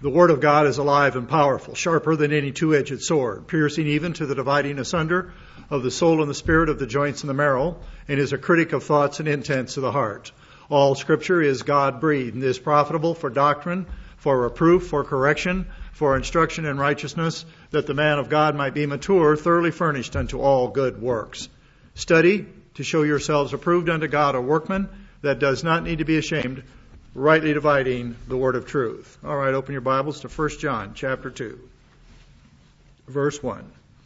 The Word of God is alive and powerful, sharper than any two-edged sword, piercing even to the dividing asunder of the soul and the spirit, of the joints and the marrow, and is a critic of thoughts and intents of the heart. All Scripture is God-breathed and is profitable for doctrine, for reproof, for correction, for instruction in righteousness, that the man of God might be mature, thoroughly furnished unto all good works. Study to show yourselves approved unto God, a workman that does not need to be ashamed, rightly dividing the word of truth. All right, open your Bibles to 1 John chapter 2, verse 1.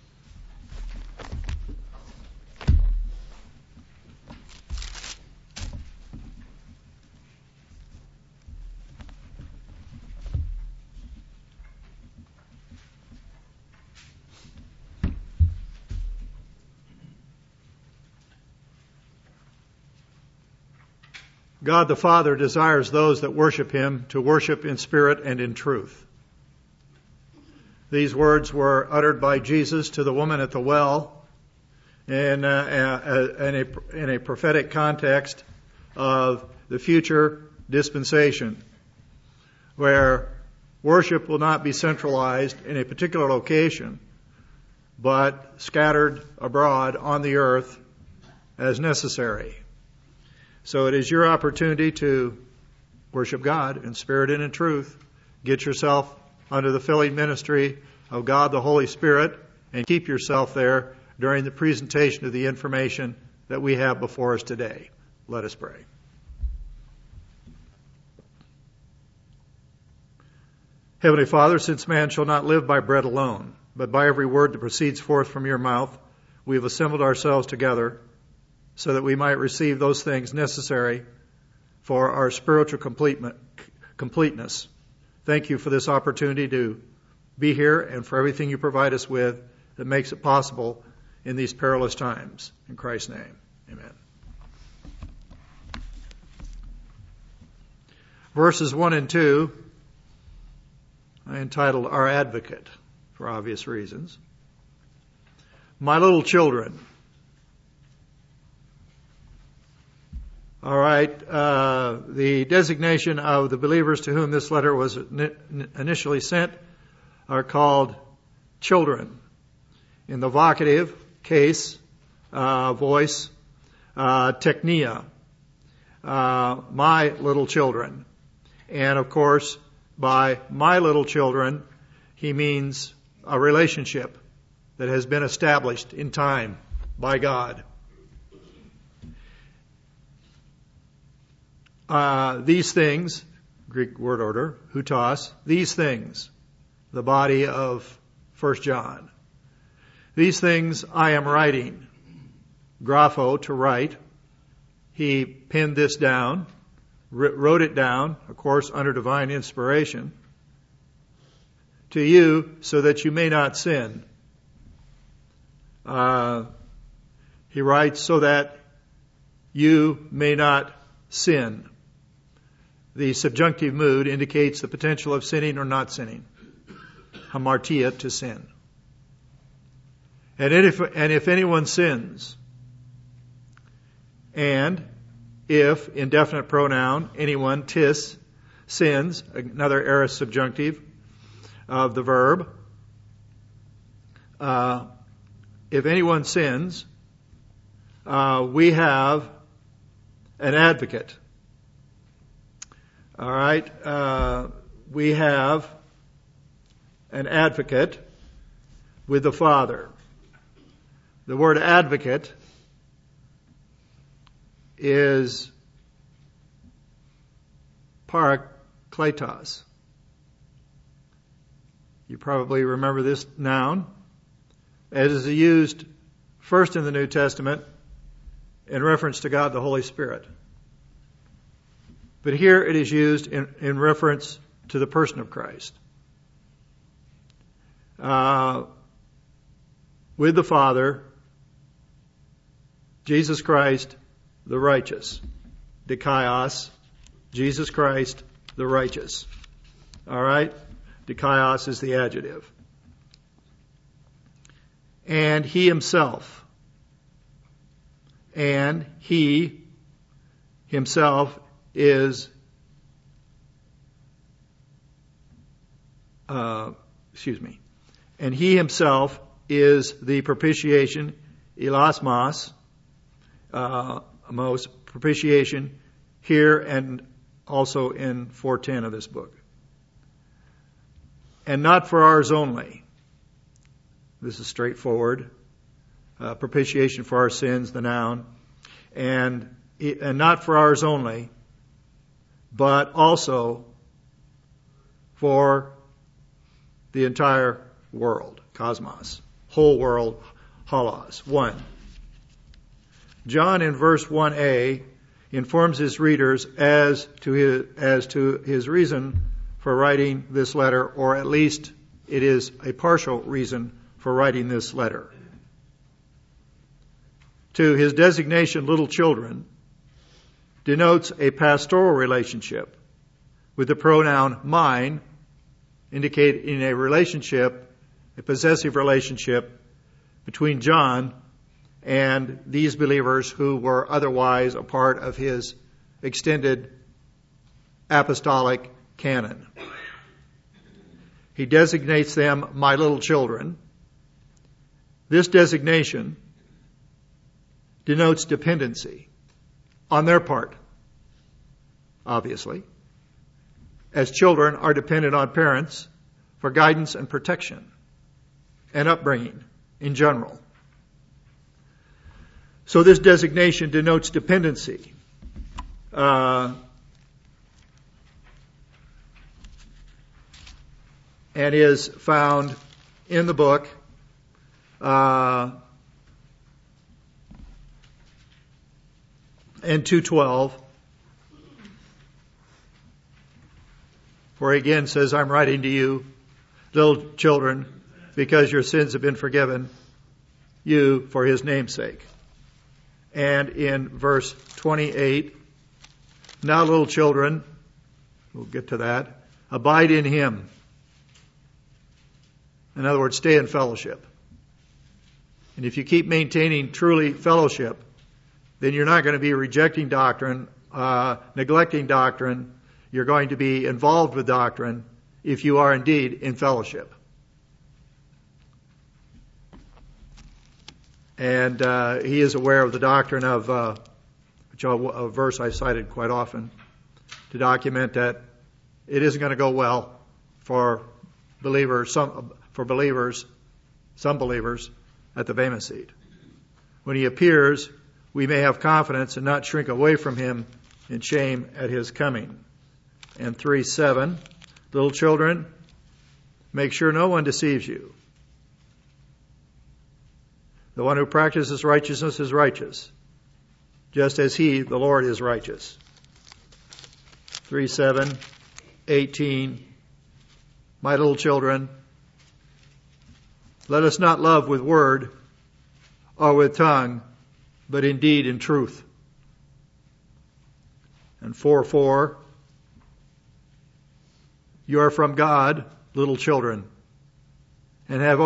God the Father desires those that worship Him to worship in spirit and in truth. These words were uttered by Jesus to the woman at the well in a prophetic context of the future dispensation, where worship will not be centralized in a particular location, but scattered abroad on the earth as necessary. So it is your opportunity to worship God in spirit and in truth. Get yourself under the filling ministry of God the Holy Spirit and keep yourself there during the presentation of the information that we have before us today. Let us pray. Heavenly Father, since man shall not live by bread alone, but by every word that proceeds forth from your mouth, we have assembled ourselves together so that we might receive those things necessary for our spiritual completeness. Thank you for this opportunity to be here and for everything you provide us with that makes it possible in these perilous times. In Christ's name, amen. Verses 1 and 2, I entitled Our Advocate, for obvious reasons. My little children. All right, the designation of the believers to whom this letter was initially sent are called children. In the vocative case, voice, teknia, my little children. And of course, by my little children, he means a relationship that has been established in time by God. These things, Greek word order, hutos, these things, the body of 1 John. These things I am writing. Grapho, to write. He penned this down, wrote it down, of course, under divine inspiration, to you so that you may not sin. He writes so that you may not sin. The subjunctive mood indicates the potential of sinning or not sinning. Hamartia, to sin. And if anyone sins, and if, indefinite pronoun, anyone, tis, sins, another aorist subjunctive of the verb, if anyone sins, we have an advocate. All right, we have an advocate with the Father. The word advocate is parakletos. You probably remember this noun, as is used first in the New Testament in reference to God the Holy Spirit. But here it is used in reference to the person of Christ. With the Father, Jesus Christ, the righteous. Dikaios, Jesus Christ, the righteous. All right? Dikaios is the adjective. And he himself. And he himself is And he himself is the propitiation, elasmos, propitiation here and also in 4:10 of this book. And not for ours only. This is straightforward. Propitiation for our sins, the noun. And not for ours only, but also for the entire world, cosmos, whole world, holos. 1. John in verse 1a informs his readers as to his reason for writing this letter, or at least it is a partial reason for writing this letter. To his designation, little children, denotes a pastoral relationship with the pronoun mine, indicating a relationship, a possessive relationship between John and these believers who were otherwise a part of his extended apostolic canon. He designates them my little children. This designation denotes dependency on their part, obviously, as children are dependent on parents for guidance and protection and upbringing in general. So this designation denotes dependency. And is found in the book in 2:12, where he again says, I'm writing to you, little children, because your sins have been forgiven you for his name's sake. And in verse 28, now little children, we'll get to that, abide in him. In other words, stay in fellowship. And if you keep maintaining truly fellowship, then you're not going to be rejecting doctrine, neglecting doctrine. You're going to be involved with doctrine if you are indeed in fellowship. And he is aware of the doctrine of, a verse I cited quite often, to document that it isn't going to go well for believers, some believers at the Bema seat. When he appears, we may have confidence and not shrink away from him in shame at his coming. And 3:7, little children, make sure no one deceives you. The one who practices righteousness is righteous, just as he, the Lord, is righteous. 3:7, 18, my little children, let us not love with word or with tongue, but in deed and truth. And 4:4, you are from God, little children, and have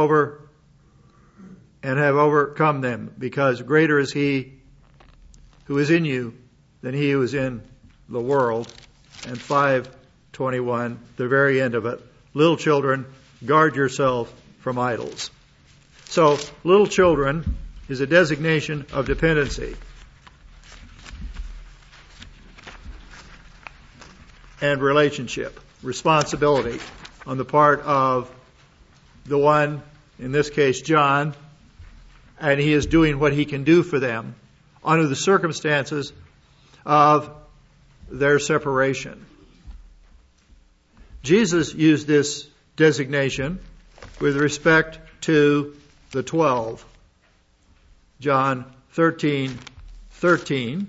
overcome them, because greater is he who is in you than he who is in the world. And 5:21, the very end of it, little children, guard yourself from idols. So, little children is a designation of dependency and relationship, responsibility on the part of the one, in this case John, and he is doing what he can do for them under the circumstances of their separation. Jesus used this designation with respect to the 12. John 13:13.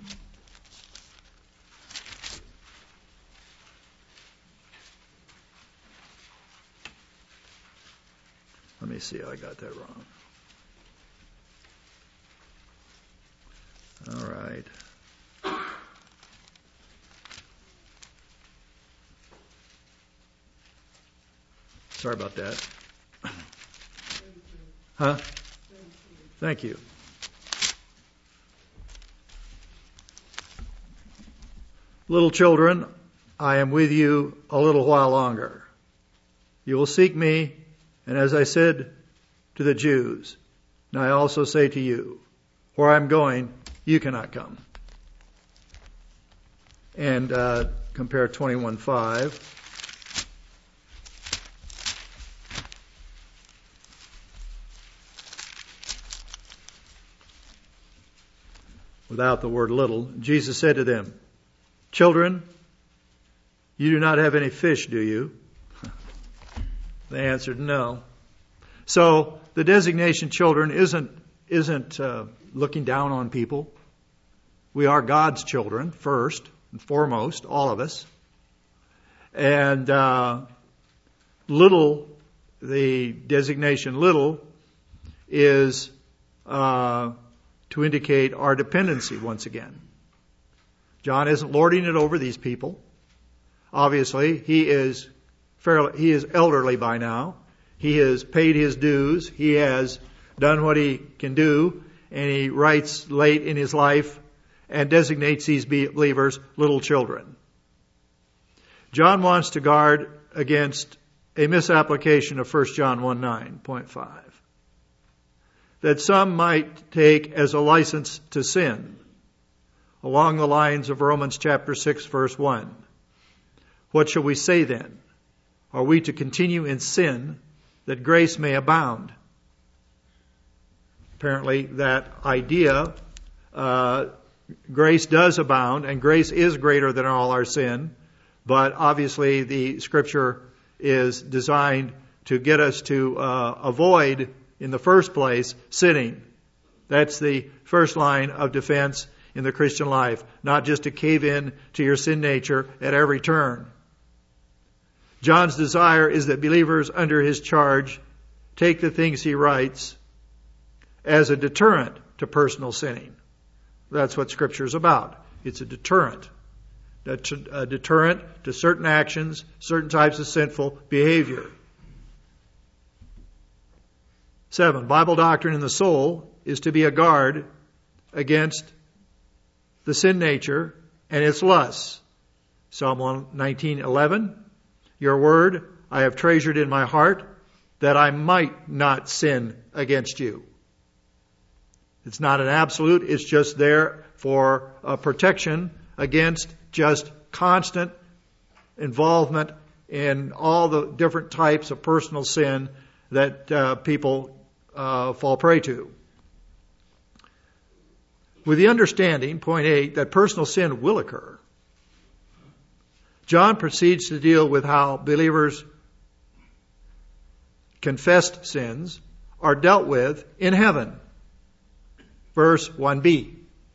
Let me see, I got that wrong. All right. Sorry about that. Huh? Thank you. Little children, I am with you a little while longer. You will seek me, and as I said to the Jews, and I also say to you, where I'm going, you cannot come. And compare 21:5. Without the word little, Jesus said to them, children, you do not have any fish, do you? They answered, no. So the designation children isn't looking down on people. We are God's children, first and foremost, all of us. And little, the designation little, is to indicate our dependency once again. John isn't lording it over these people. Obviously, he is elderly by now. He has paid his dues. He has done what he can do, and he writes late in his life and designates these believers little children. John wants to guard against a misapplication of 1 John 1:9.5. That some might take as a license to sin, along the lines of Romans chapter 6, verse 1. What shall we say then? Are we to continue in sin that grace may abound? Apparently that idea, grace does abound, and grace is greater than all our sin, but obviously the Scripture is designed to get us to avoid, in the first place, sinning. That's the first line of defense in the Christian life, not just to cave in to your sin nature at every turn. John's desire is that believers under his charge take the things he writes as a deterrent to personal sinning. That's what Scripture is about. It's a deterrent. A deterrent to certain actions, certain types of sinful behavior. 7. Bible doctrine in the soul is to be a guard against the sin nature and its lusts. Psalm 119:11. Your word I have treasured in my heart, that I might not sin against you. It's not an absolute, it's just there for protection against just constant involvement in all the different types of personal sin that people fall prey to. With the understanding, point 8, that personal sin will occur, John proceeds to deal with how believers' confessed sins are dealt with in heaven. Verse 1b.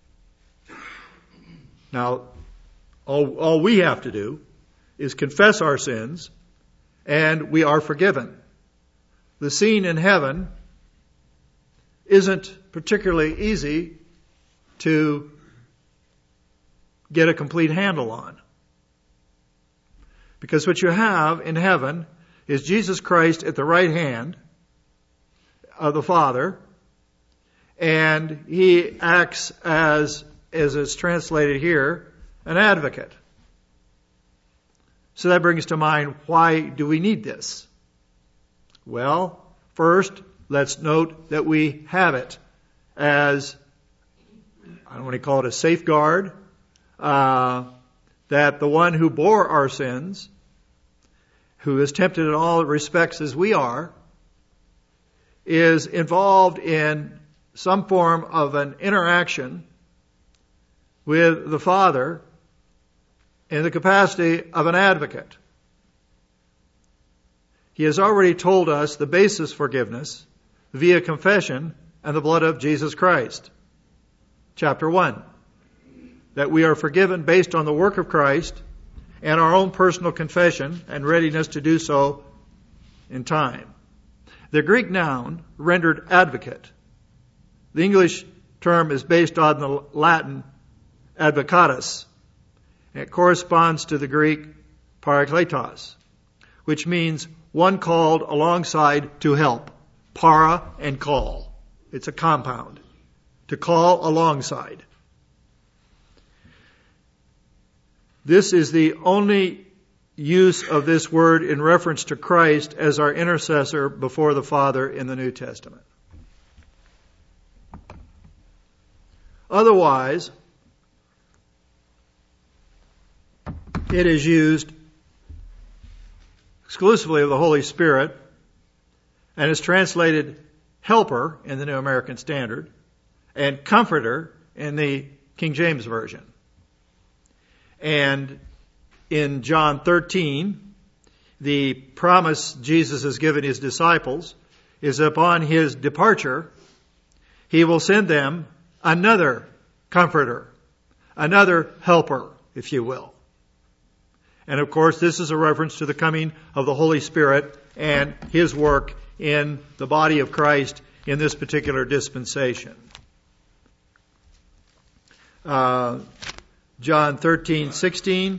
Now, all we have to do is confess our sins, and we are forgiven. The scene in heaven isn't particularly easy to get a complete handle on. Because what you have in heaven is Jesus Christ at the right hand of the Father, and he acts as it's translated here, an advocate. So that brings to mind, why do we need this? Well, first, let's note that we have it as, I don't want to call it a safeguard, that the one who bore our sins, who is tempted in all respects as we are, is involved in some form of an interaction with the Father in the capacity of an advocate. He has already told us the basis for forgiveness via confession and the blood of Jesus Christ. Chapter 1. That we are forgiven based on the work of Christ and our own personal confession and readiness to do so in time. The Greek noun rendered advocate. The English term is based on the Latin advocatus. It corresponds to the Greek parakletos, which means one called alongside to help. Para and call. It's a compound. To call alongside. This is the only use of this word in reference to Christ as our intercessor before the Father in the New Testament. Otherwise, it is used exclusively of the Holy Spirit and is translated helper in the New American Standard and comforter in the King James Version. And in John 13, the promise Jesus has given his disciples is upon his departure, he will send them another comforter, another helper, if you will. And of course, this is a reference to the coming of the Holy Spirit and his work in the body of Christ in this particular dispensation. John 13:16.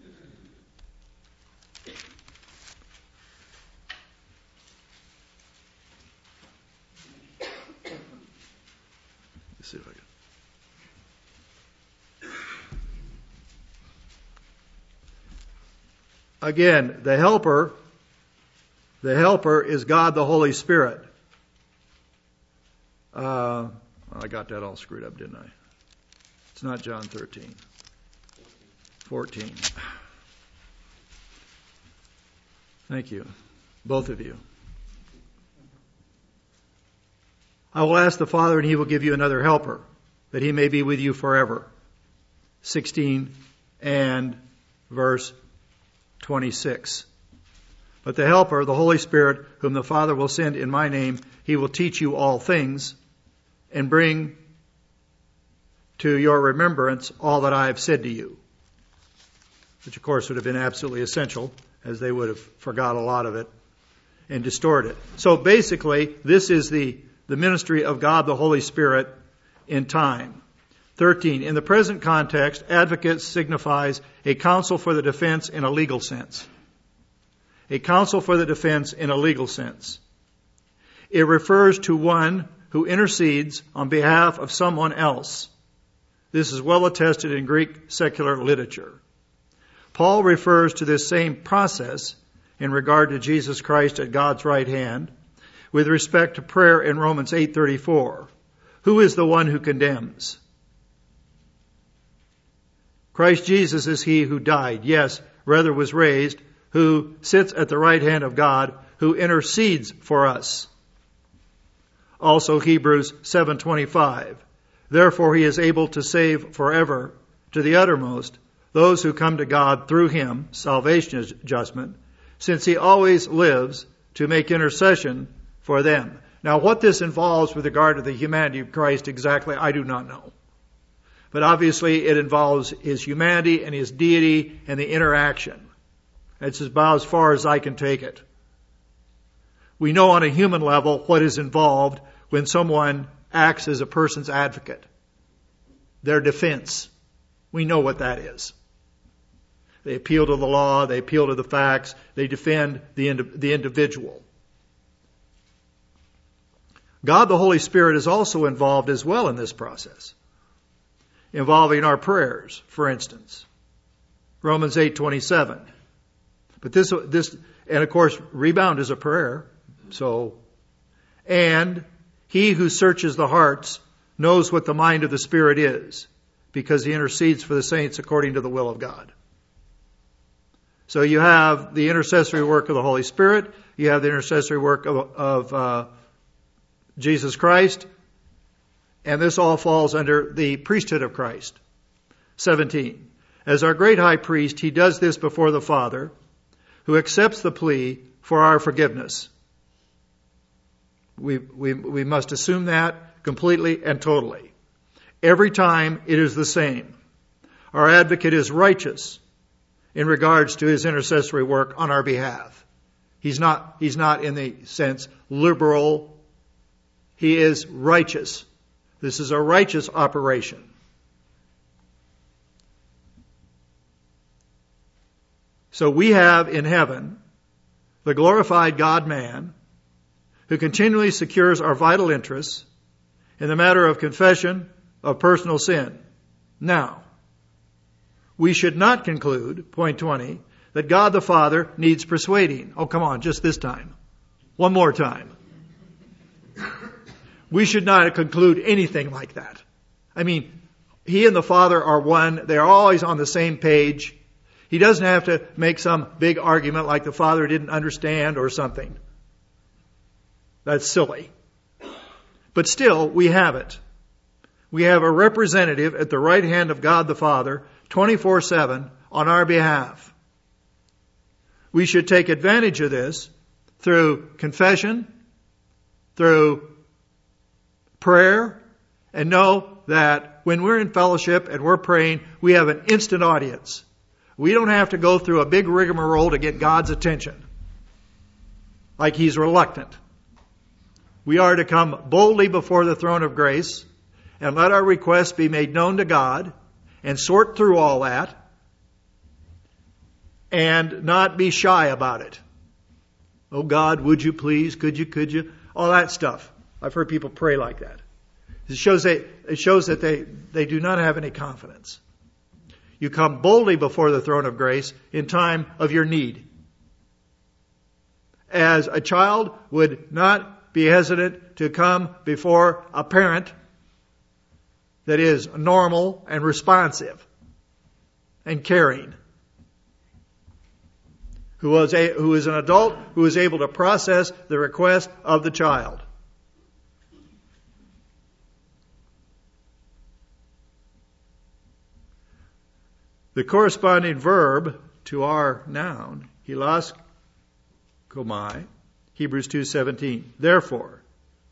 Let's see if I can. Again, the helper is God the Holy Spirit. I got that all screwed up, didn't I? It's not John 13. 14. Thank you, both of you. I will ask the Father, and he will give you another helper, that he may be with you forever. 16 and verse 26. But the helper, the Holy Spirit, whom the Father will send in my name, he will teach you all things and bring to your remembrance all that I have said to you. Which of course would have been absolutely essential, as they would have forgot a lot of it and distorted it. So basically, this is the ministry of God the Holy Spirit in time. 13. In the present context, advocate signifies a counsel for the defense in a legal sense. A counsel for the defense in a legal sense. It refers to one who intercedes on behalf of someone else. This is well attested in Greek secular literature. Paul refers to this same process in regard to Jesus Christ at God's right hand with respect to prayer in Romans 8:34. Who is the one who condemns? Christ Jesus is he who died, yes, rather was raised, who sits at the right hand of God, who intercedes for us. Also Hebrews 7:25. Therefore he is able to save forever to the uttermost those who come to God through him, salvation is adjustment, since he always lives to make intercession for them. Now what this involves with regard to the humanity of Christ exactly, I do not know. But obviously it involves his humanity and his deity and the interaction. It's about as far as I can take it. We know on a human level what is involved when someone acts as a person's advocate. Their defense. We know what that is. They appeal to the law, they appeal to the facts, they defend the individual. God the Holy Spirit is also involved as well in this process, involving our prayers, for instance. Romans 8:27. But this, and of course, rebound is a prayer. So, and he who searches the hearts knows what the mind of the Spirit is, because he intercedes for the saints according to the will of God. So you have the intercessory work of the Holy Spirit, you have the intercessory work of Jesus Christ, and this all falls under the priesthood of Christ. 17. As our great high priest, he does this before the Father, who accepts the plea for our forgiveness. We must assume that completely and totally. Every time it is the same. Our advocate is righteous in regards to his intercessory work on our behalf. He's not in the sense liberal. He is righteous. This is a righteous operation. So we have in heaven the glorified God-man who continually secures our vital interests in the matter of confession of personal sin. Now, we should not conclude, point 20, that God the Father needs persuading. Oh, come on, just this time. One more time. We should not conclude anything like that. I mean, He and the Father are one. They're always on the same page. He doesn't have to make some big argument like the Father didn't understand or something. That's silly. But still, we have it. We have a representative at the right hand of God the Father, 24/7, on our behalf. We should take advantage of this through confession, through prayer, and know that when we're in fellowship and we're praying, we have an instant audience. We don't have to go through a big rigmarole to get God's attention, like He's reluctant. We are to come boldly before the throne of grace and let our requests be made known to God and sort through all that and not be shy about it. Oh God, would you please, could you, all that stuff. I've heard people pray like that. It shows that they do not have any confidence. You come boldly before the throne of grace in time of your need. As a child would not be hesitant to come before a parent that is normal and responsive and caring, who is an adult who is able to process the request of the child. The corresponding verb to our noun, hilaskomai, Hebrews 2:17. Therefore,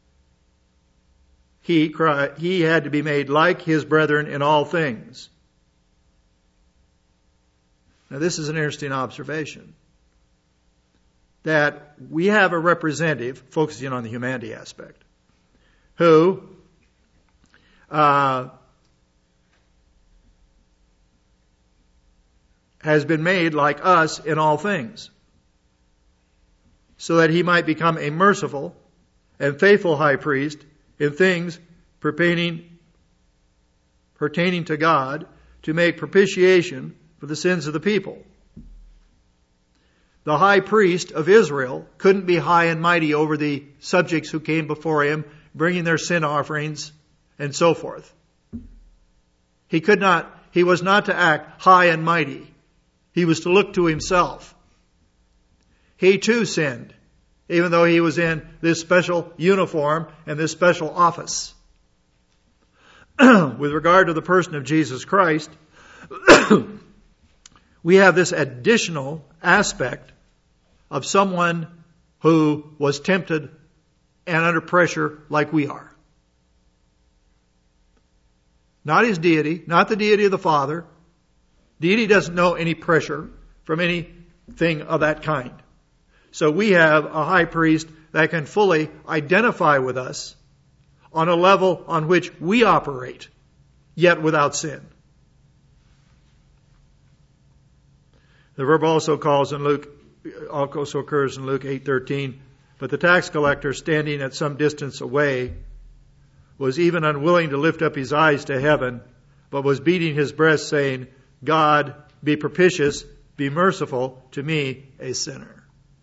he had to be made like his brethren in all things. Now this is an interesting observation. That we have a representative, focusing on the humanity aspect, who has been made like us in all things, so that he might become a merciful and faithful high priest in things pertaining to God, to make propitiation for the sins of the people. The high priest of Israel couldn't be high and mighty over the subjects who came before him, bringing their sin offerings and so forth. He was not to act high and mighty. He was to look to himself. He too sinned, even though he was in this special uniform and this special office. With regard to the person of Jesus Christ, we have this additional aspect of someone who was tempted and under pressure like we are. Not his deity, not the deity of the Father. Deity doesn't know any pressure from anything of that kind. So we have a high priest that can fully identify with us on a level on which we operate, yet without sin. The verb also occurs in Luke 8:13. But the tax collector, standing at some distance away, was even unwilling to lift up his eyes to heaven, but was beating his breast, saying, God, be propitious, be merciful to me, a sinner.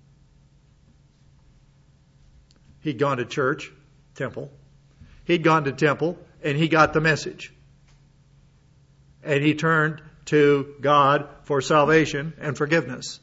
He'd gone to church, temple. He'd gone to temple, and he got the message. And he turned to God for salvation and forgiveness.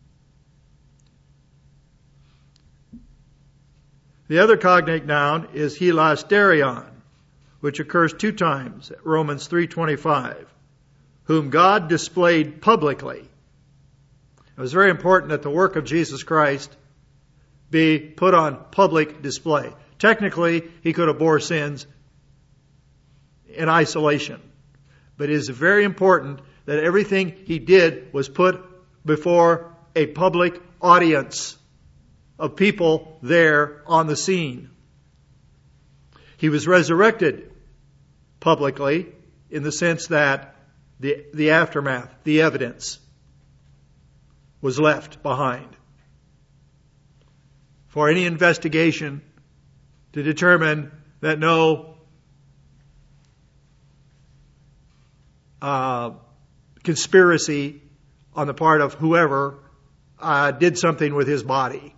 The other cognate noun is hilasterion, which occurs 2 times at Romans 3:25, whom God displayed publicly. It was very important that the work of Jesus Christ be put on public display. Technically, he could have bore sins in isolation. But it is very important that everything he did was put before a public audience of people there on the scene. He was resurrected publicly in the sense that the aftermath, the evidence, was left behind for any investigation to determine that no conspiracy on the part of whoever did something with his body.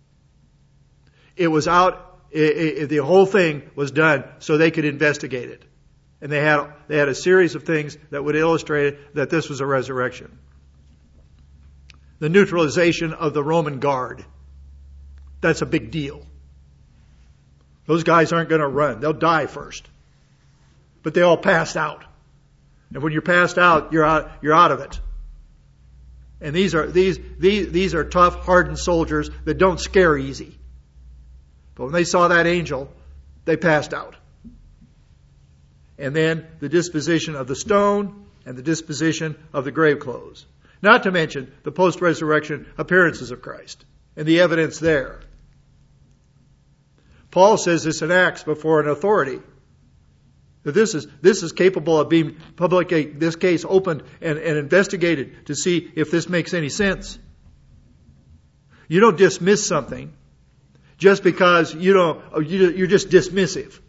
It was out, the whole thing was done so they could investigate it. And they had a series of things that would illustrate that this was a resurrection. The neutralization of the Roman guard. That's a big deal. Those guys aren't going to run. They'll die first. But they all passed out. And when you're passed out, you're out of it. And these are tough, hardened soldiers that don't scare easy. But when they saw that angel, they passed out. And then the disposition of the stone and the disposition of the grave clothes. Not to mention the post-resurrection appearances of Christ and the evidence there. Paul says this in Acts before an authority. That this is capable of being publicly, this case opened and investigated to see if this makes any sense. You don't dismiss something just because you're just dismissive.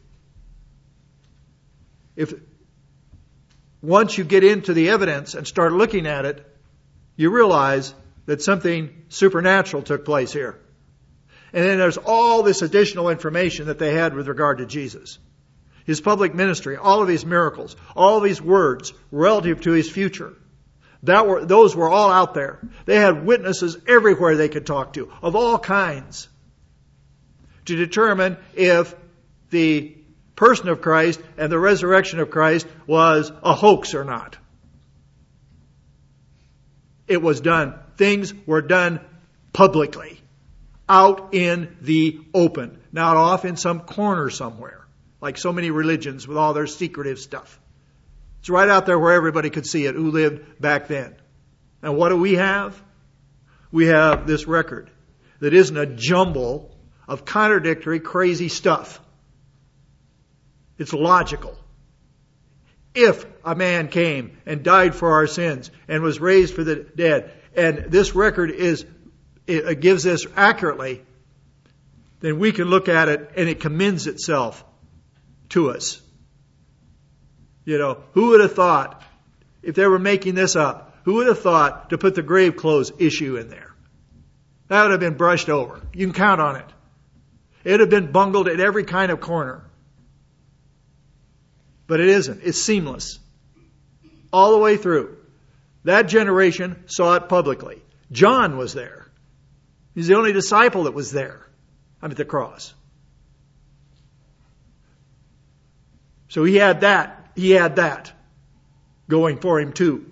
If once you get into the evidence and start looking at it, you realize that something supernatural took place here. And then there's all this additional information that they had with regard to Jesus. His public ministry, all of his miracles, all of his words relative to his future. Those were all out there. They had witnesses everywhere they could talk to, of all kinds, to determine if the person of Christ and the resurrection of Christ was a hoax or not. It was done. Things were done publicly, out in the open, not off in some corner somewhere, like so many religions with all their secretive stuff. It's right out there where everybody could see it who lived back then. And what do we have? We have this record that isn't a jumble of contradictory, crazy stuff. It's logical. If a man came and died for our sins and was raised for the dead, and this record gives this accurately, then we can look at it and it commends itself to us. Who would have thought, if they were making this up, who would have thought to put the grave clothes issue in there? That would have been brushed over. You can count on it. It would have been bungled at every kind of corner. But it isn't. It's seamless. All the way through. That generation saw it publicly. John was there. He's the only disciple that was there. I'm at the cross. So he had that. He had that going for him too.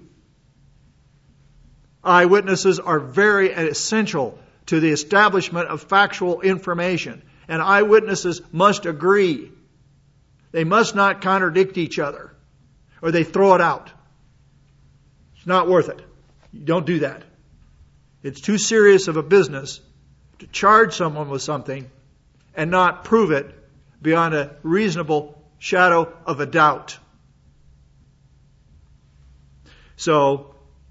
Eyewitnesses are very essential to the establishment of factual information. And eyewitnesses must agree. They must not contradict each other, or they throw it out. It's not worth it. You don't do that. It's too serious of a business to charge someone with something and not prove it beyond a reasonable shadow of a doubt. So,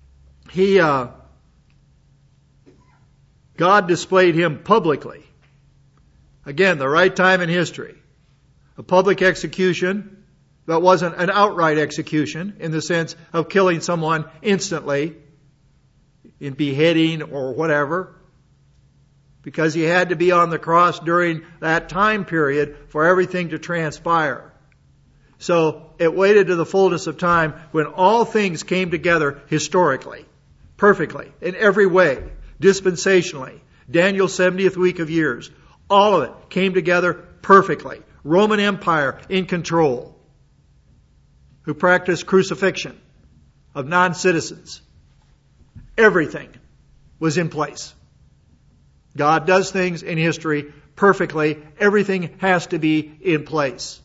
God displayed him publicly. Again, the right time in history. A public execution that wasn't an outright execution in the sense of killing someone instantly in beheading or whatever, because he had to be on the cross during that time period for everything to transpire. So it waited to the fullness of time when all things came together historically, perfectly, in every way, dispensationally. Daniel's 70th week of years, all of it came together perfectly. Roman Empire in control, who practiced crucifixion of non-citizens. Everything was in place. God does things in history perfectly. Everything has to be in place.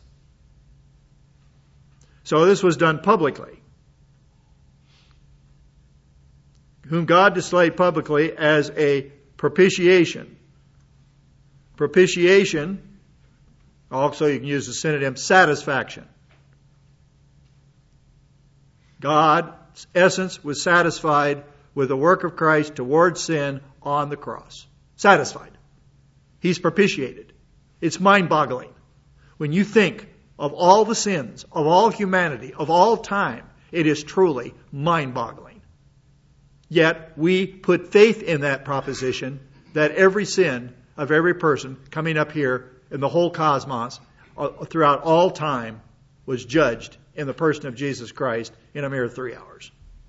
So this was done publicly. Whom God displayed publicly as a propitiation. Propitiation, also you can use the synonym satisfaction. God's essence was satisfied with the work of Christ towards sin on the cross. Satisfied. He's propitiated. It's mind-boggling. When you think of all the sins of all humanity, of all time, it is truly mind-boggling. Yet we put faith in that proposition that every sin of every person coming up here in the whole cosmos throughout all time was judged in the person of Jesus Christ in a mere 3 hours.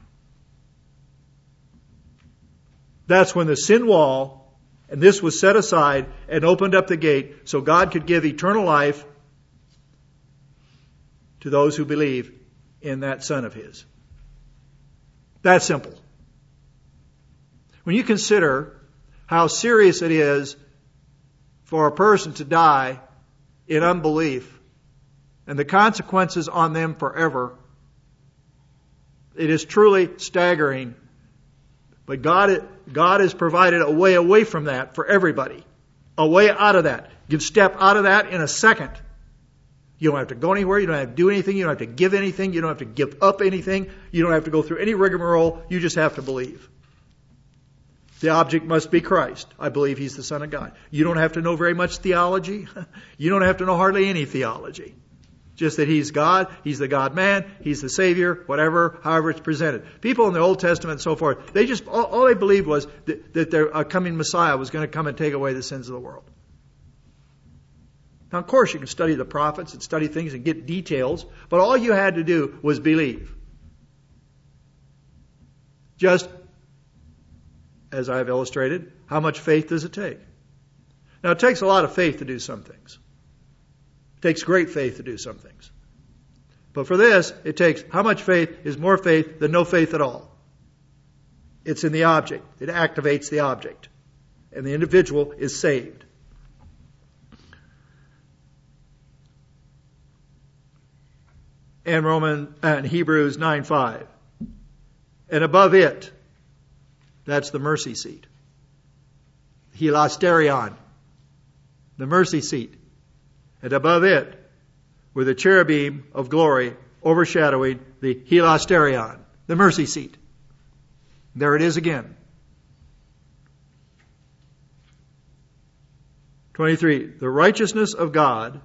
That's when the sin wall, and this was set aside and opened up the gate so God could give eternal life to those who believe in that Son of His. That's simple. When you consider how serious it is for a person to die in unbelief and the consequences on them forever, it is truly staggering. But God has provided a way away from that for everybody. A way out of that. You can step out of that in a second. You don't have to go anywhere. You don't have to do anything. You don't have to give anything. You don't have to give up anything. You don't have to go through any rigmarole. You just have to believe. The object must be Christ. I believe He's the Son of God. You don't have to know very much theology. You don't have to know hardly any theology. Just that He's God, He's the God-man, He's the Savior, whatever, however it's presented. People in the Old Testament and so forth, they just, all they believed was that their coming Messiah was going to come and take away the sins of the world. Now, of course, you can study the prophets and study things and get details, but all you had to do was believe. Just as I've illustrated, how much faith does it take? Now, it takes a lot of faith to do some things. It takes great faith to do some things. But for this, it takes how much faith is more faith than no faith at all. It's in the object. It activates the object. And the individual is saved. And Hebrews 9:5. And above it, that's the mercy seat. Hilasterion, the mercy seat. And above it were the cherubim of glory overshadowing the hilasterion, the mercy seat. There it is again. 23. The righteousness of God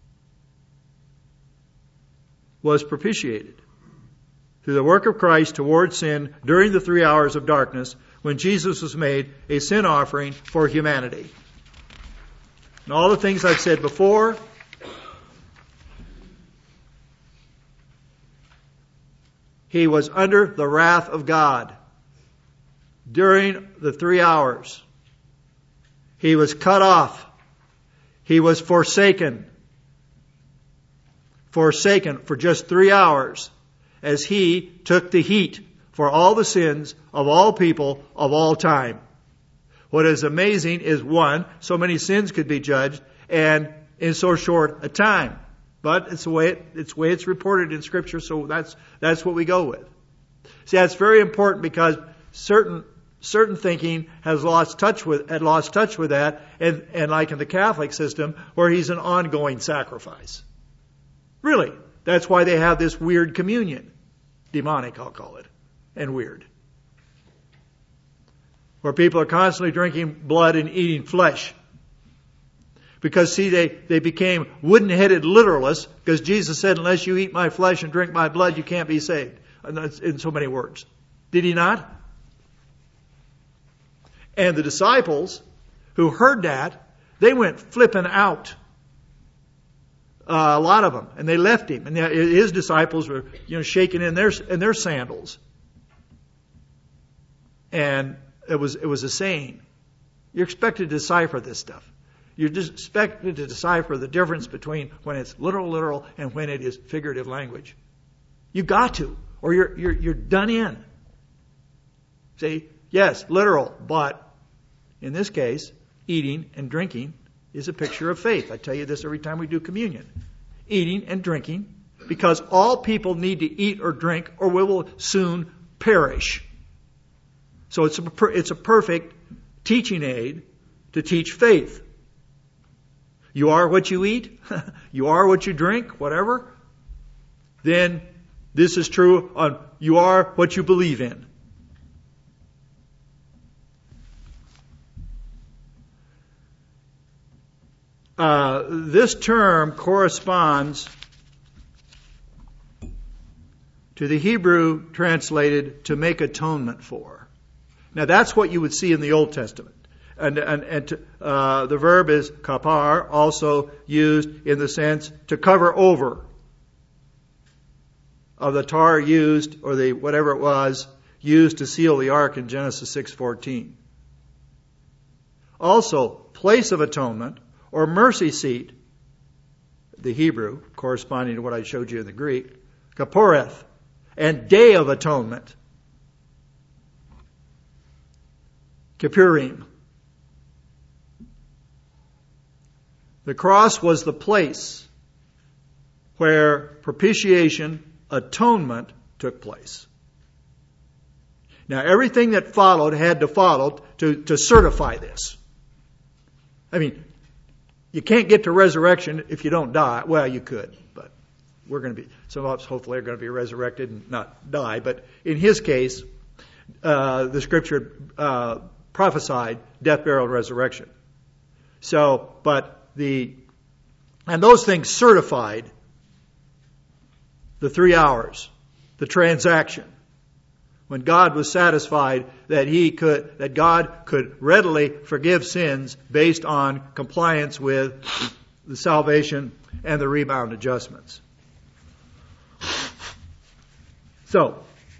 was propitiated through the work of Christ towards sin during the 3 hours of darkness when Jesus was made a sin offering for humanity. And all the things I've said before, He was under the wrath of God during the 3 hours. He was cut off. He was forsaken. Forsaken for just 3 hours as He took the heat for all the sins of all people of all time. What is amazing is, one, so many sins could be judged and in so short a time. But it's the way it's reported in Scripture, so that's what we go with. See, that's very important because certain thinking has lost touch with that, and like in the Catholic system, where He's an ongoing sacrifice. Really, that's why they have this weird communion, demonic, I'll call it, and weird, where people are constantly drinking blood and eating flesh. Because, see, they became wooden-headed literalists, because Jesus said, unless you eat my flesh and drink my blood, you can't be saved. And that's in so many words. Did He not? And the disciples who heard that, they went flipping out. A lot of them. And they left Him. And His disciples were, shaking in their sandals. And it was a saying. You're expected to decipher this stuff. You're just expected to decipher the difference between when it's literal, and when it is figurative language. You've got to, or you're done in. See, yes, literal, but in this case, eating and drinking is a picture of faith. I tell you this every time we do communion. Eating and drinking, because all people need to eat or drink, or we will soon perish. So it's a perfect teaching aid to teach faith. You are what you eat, you are what you drink, whatever. Then this is true on you are what you believe in. This term corresponds to the Hebrew translated to make atonement for. Now that's what you would see in the Old Testament. The verb is kapar, also used in the sense to cover over. Of the tar used, or the whatever it was, used to seal the ark in Genesis 6:14. Also, place of atonement, or mercy seat, the Hebrew, corresponding to what I showed you in the Greek, kaporeth, and day of atonement, kippurim. The cross was the place where propitiation, atonement took place. Now, everything that followed had to follow to certify this. I mean, you can't get to resurrection if you don't die. Well, you could, but some of us hopefully are going to be resurrected and not die. But in his case, the Scripture prophesied death, burial, and resurrection. And those things certified the 3 hours, the transaction, when God was satisfied that God could readily forgive sins based on compliance with the salvation and the rebound adjustments. So,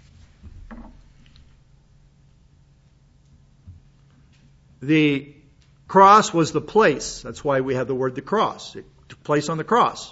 the cross was the place. That's why we have the word the cross. It took place on the cross.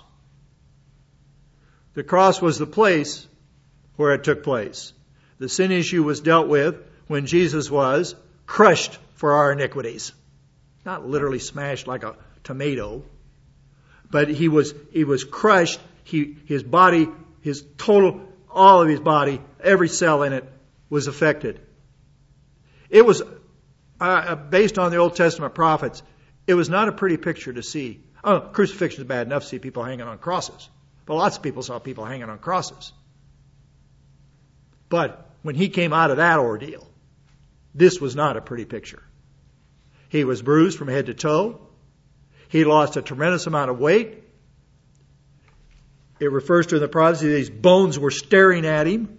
The cross was the place where it took place. The sin issue was dealt with when Jesus was crushed for our iniquities. Not literally smashed like a tomato, but he was crushed. His body, all of his body, every cell in it was affected. It was, based on the Old Testament prophets, it was not a pretty picture to see. Oh, crucifixion is bad enough to see people hanging on crosses. But lots of people saw people hanging on crosses. But when he came out of that ordeal, this was not a pretty picture. He was bruised from head to toe. He lost a tremendous amount of weight. It refers to in the prophecy these bones were staring at him.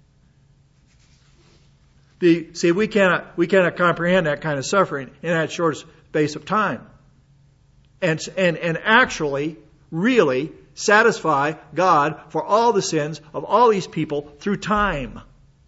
We cannot comprehend that kind of suffering in that short space of time. And actually, really satisfy God for all the sins of all these people through time.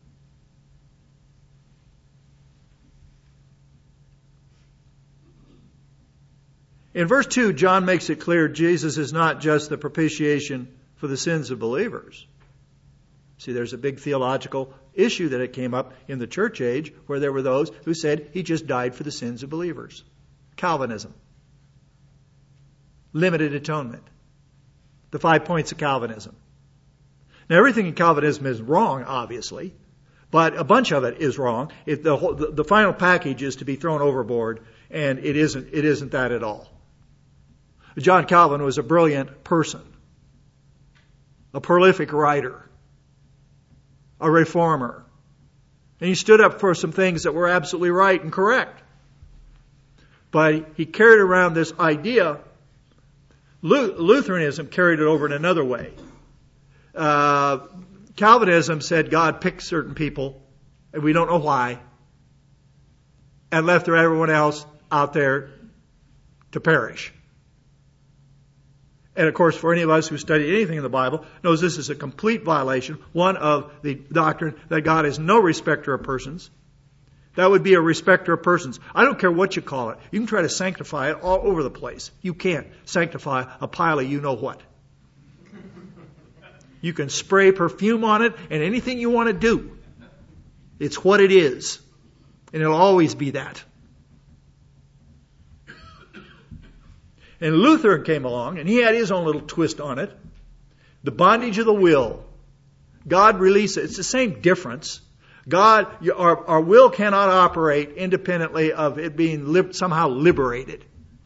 In verse 2, John makes it clear Jesus is not just the propitiation for the sins of believers. See, there's a big theological issue that it came up in the church age where there were those who said he just died for the sins of believers. Calvinism. Limited atonement. The 5 points of Calvinism. Now, everything in Calvinism is wrong, obviously, but a bunch of it is wrong. The final package is to be thrown overboard, and it isn't that at all. John Calvin was a brilliant person, a prolific writer, a reformer, and he stood up for some things that were absolutely right and correct. But he carried around this idea. Lutheranism carried it over in another way. Calvinism said God picked certain people, and we don't know why, and left everyone else out there to perish. And of course, for any of us who study anything in the Bible, knows this is a complete violation, one of the doctrine that God is no respecter of persons. That would be a respecter of persons. I don't care what you call it. You can try to sanctify it all over the place. You can't sanctify a pile of you-know-what. You can spray perfume on it and anything you want to do. It's what it is. And it'll always be that. And Luther came along, and he had his own little twist on it. The bondage of the will. God releases. It's the same difference. Our will cannot operate independently of it being somehow liberated.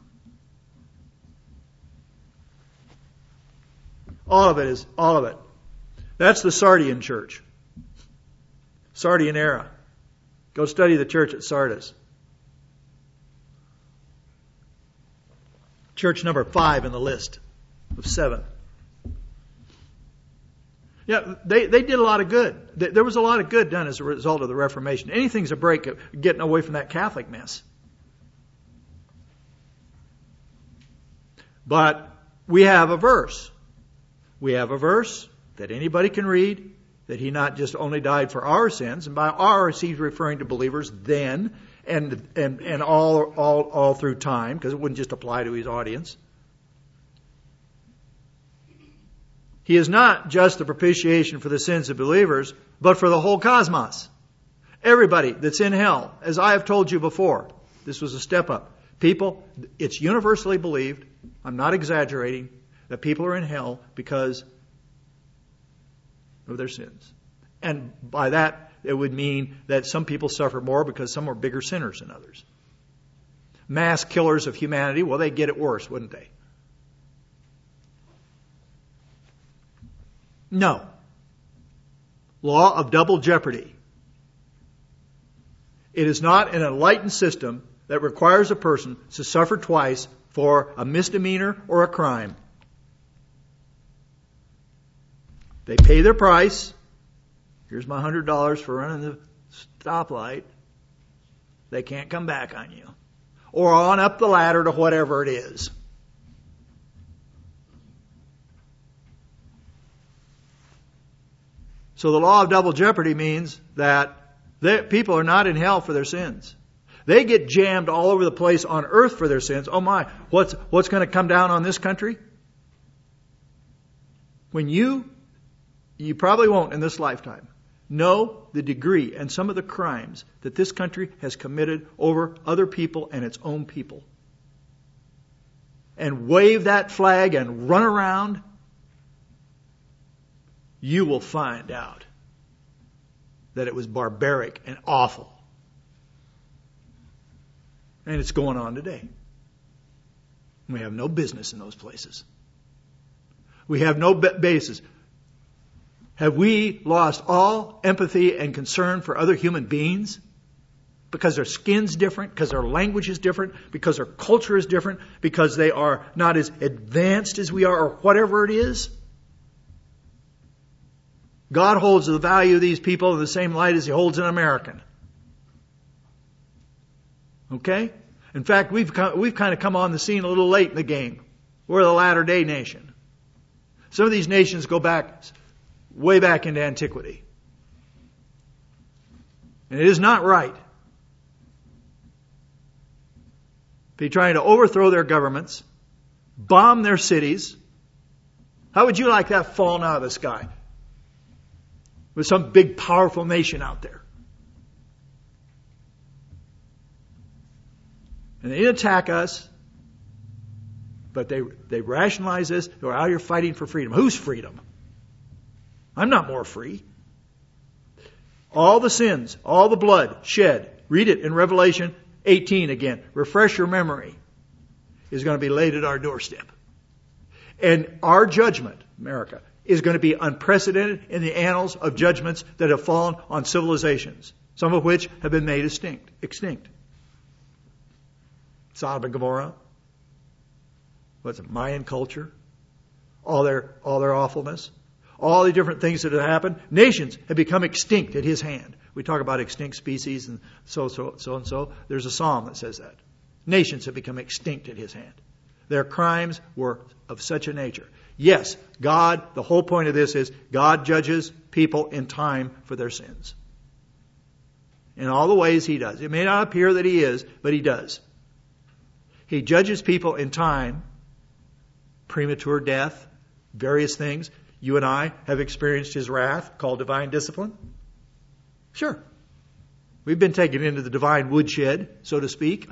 All of it. That's the Sardian church. Sardian era. Go study the church at Sardis. Church number 5 in the list of 7. Yeah, they did a lot of good. There was a lot of good done as a result of the Reformation. Anything's a break of getting away from that Catholic mess. But we have a verse. We have a verse that anybody can read, that he not just only died for our sins, and by ours he's referring to believers then and all through time, because it wouldn't just apply to his audience. He is not just the propitiation for the sins of believers, but for the whole cosmos. Everybody that's in hell, as I have told you before, this was a step up. People, it's universally believed, I'm not exaggerating, that people are in hell because of their sins. And by that, it would mean that some people suffer more because some are bigger sinners than others. Mass killers of humanity, well, they'd get it worse, wouldn't they? No. Law of double jeopardy. It is not an enlightened system that requires a person to suffer twice for a misdemeanor or a crime. They pay their price. Here's my $100 for running the stoplight. They can't come back on you. Or on up the ladder to whatever it is. So the law of double jeopardy means that people are not in hell for their sins. They get jammed all over the place on earth for their sins. Oh my, what's going to come down on this country? When you probably won't in this lifetime, know the degree and some of the crimes that this country has committed over other people and its own people. And wave that flag and run around, you will find out that it was barbaric and awful. And it's going on today. We have no business in those places. We have no basis. Have we lost all empathy and concern for other human beings? Because their skin's different, because their language is different, because their culture is different, because they are not as advanced as we are, or whatever it is? God holds the value of these people in the same light as He holds an American. Okay? In fact, we've kind of come on the scene a little late in the game. We're the latter-day nation. Some of these nations go back, way back into antiquity. And it is not right. Be trying to overthrow their governments, bomb their cities. How would you like that falling out of the sky? With some big, powerful nation out there. And they attack us, but they rationalize this. They're out here fighting for freedom. Whose freedom? I'm not more free. All the sins, all the blood shed, read it in Revelation 18 again. Refresh your memory. Is going to be laid at our doorstep. And our judgment, America, is going to be unprecedented in the annals of judgments that have fallen on civilizations, some of which have been made extinct. Sodom and Gomorrah, Mayan culture, all their awfulness, all the different things that have happened. Nations have become extinct at His hand. We talk about extinct species and so. There's a psalm that says that. Nations have become extinct at His hand. Their crimes were of such a nature. Yes, God, the whole point of this is God judges people in time for their sins. In all the ways He does. It may not appear that He is, but He does. He judges people in time, premature death, various things. You and I have experienced His wrath, called divine discipline. Sure. We've been taken into the divine woodshed, so to speak.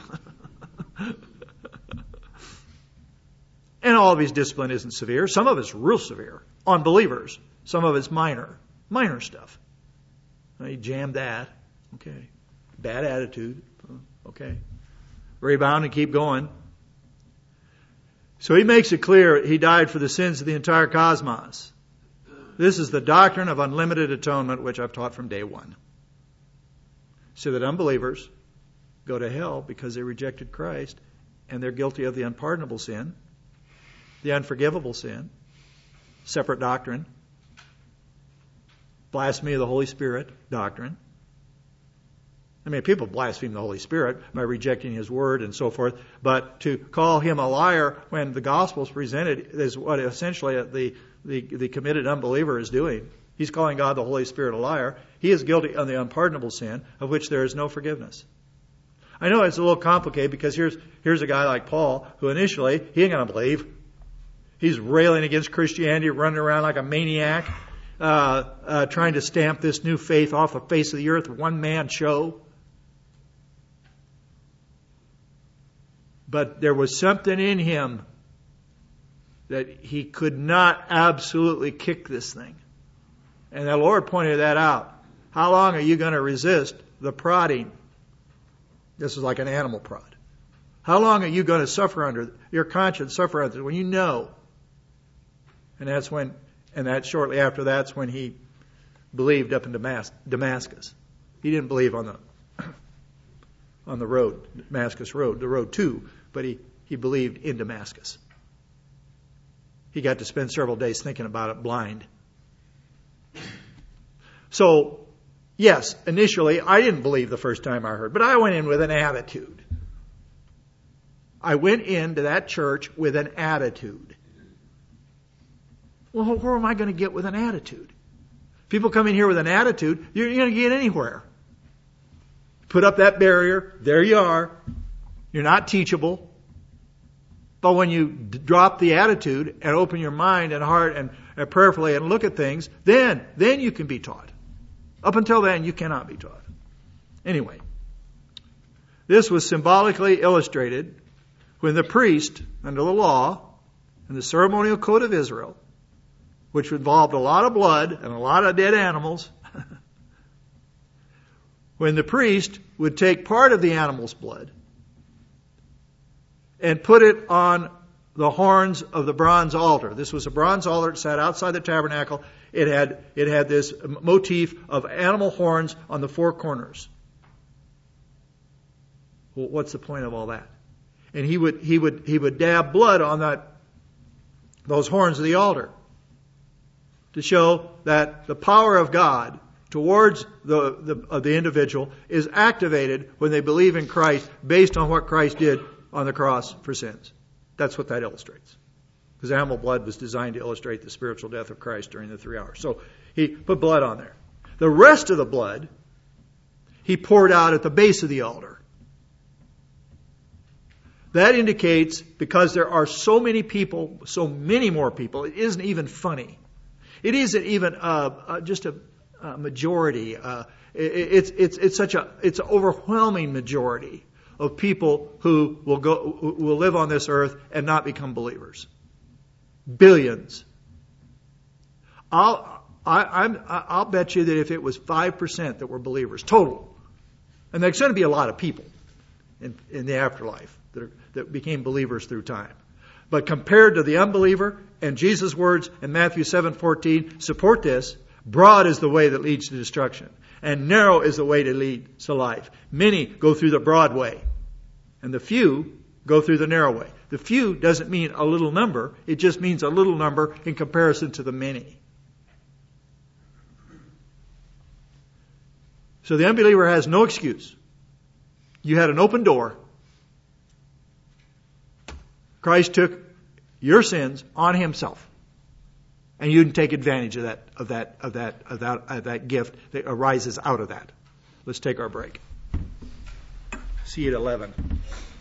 And all of His discipline isn't severe. Some of it's real severe on believers. Some of it's minor stuff. You jam that. Okay. Bad attitude. Okay. Rebound and keep going. So He makes it clear He died for the sins of the entire cosmos. This is the doctrine of unlimited atonement, which I've taught from day one. So that unbelievers go to hell because they rejected Christ and they're guilty of the unpardonable sin, the unforgivable sin, separate doctrine. blasphemy of the Holy Spirit doctrine. I mean, people blaspheme the Holy Spirit by rejecting His Word and so forth, but to call Him a liar when the gospel is presented is what essentially the committed unbeliever is doing. He's calling God the Holy Spirit a liar. He is guilty of the unpardonable sin of which there is no forgiveness. I know it's a little complicated because here's a guy like Paul who initially, he ain't going to believe. He's railing against Christianity, running around like a maniac, trying to stamp this new faith off the face of the earth, one man show. But there was something in him that he could not absolutely kick this thing. And the Lord pointed that out. How long are you going to resist the prodding? This is like an animal prod. How long are you going to suffer under, your conscience suffer under, when you know? And that shortly after that's when he believed up in Damascus. He didn't believe on the road, Damascus Road, the road to, but he believed in Damascus. He got to spend several days thinking about it blind. So, yes, initially I didn't believe the first time I heard, but I went in with an attitude. I went into that church with an attitude. Well, where am I going to get with an attitude? People come in here with an attitude, you're going to get anywhere. Put up that barrier, there you are. You're not teachable. But when you drop the attitude and open your mind and heart and prayerfully and look at things, then you can be taught. Up until then, you cannot be taught. Anyway, this was symbolically illustrated when the priest, under the law and the ceremonial code of Israel, which involved a lot of blood and a lot of dead animals, when the priest would take part of the animal's blood and put it on the horns of the bronze altar. This was a bronze altar that sat outside the tabernacle. It had this motif of animal horns on the four corners. Well, what's the point of all that? And he would dab blood on those horns of the altar to show that the power of God towards the individual is activated when they believe in Christ based on what Christ did on the cross for sins. That's what that illustrates. Because animal blood was designed to illustrate the spiritual death of Christ during the 3 hours. So he put blood on there. The rest of the blood he poured out at the base of the altar. That indicates, because there are so many people, so many more people, it isn't even funny. It isn't even just a majority. It's an overwhelming majority of people who will live on this earth and not become believers. Billions. I'll bet you that if it was 5% that were believers total, and there's going to be a lot of people in the afterlife that became believers through time. But compared to the unbeliever, and Jesus' words in Matthew 7:14 support this, broad is the way that leads to destruction, and narrow is the way that leads to life. Many go through the broad way, and the few go through the narrow way. The few doesn't mean a little number, it just means a little number in comparison to the many. So the unbeliever has no excuse. You had an open door. Christ took your sins on himself. And you can take advantage of that gift that arises out of that. Let's take our break. See you at 11.